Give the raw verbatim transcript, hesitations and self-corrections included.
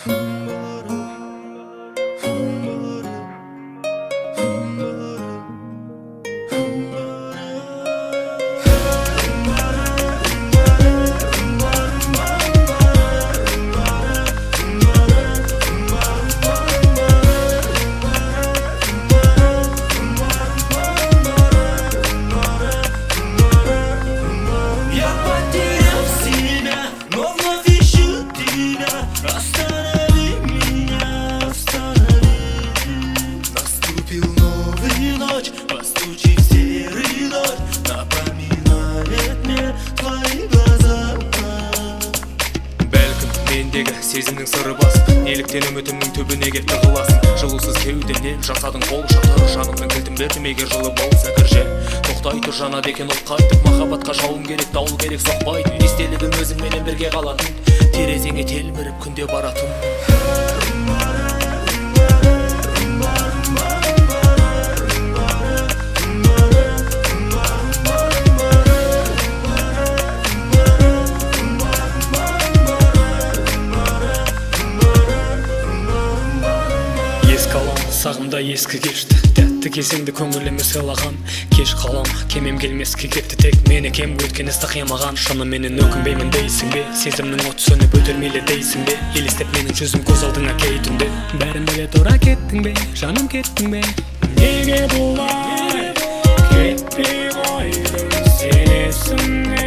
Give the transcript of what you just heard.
Постучи в серый ночь, напоминает мне твои глаза. Бәлкім мендегі сезімнің сыры басып, неліктен үмітімнің түбіне кетті қыласың. Жылусыз кеудемнен жасадың қол шақтары, жанымның кілтін бердім егер жылы болса кірже. Тоқтай тұр жанады екен от қайтып, махаббатқа жауым керек, дауыл керек соқпайды. Естелігім өзіңменен бірге қалатын, терезеңе телміріп күнде баратын. Сағымда ескі кешті, тәтті кезеңді көңіліме сыйлаған. Кеш қалам, кемем келмеске кетті, тек мені кем өткен істі қимаған. Шынымен өкінбеймін дейсің бе, сезімнің от сөніп өтілмейлі дейсің бе, елестеп менің жүзім көз алдыңа кей түнде. Бәрін біле тұра кеттің бе, жаным кеттің бе, неге бұлай кетпей қойдың сен есімнен.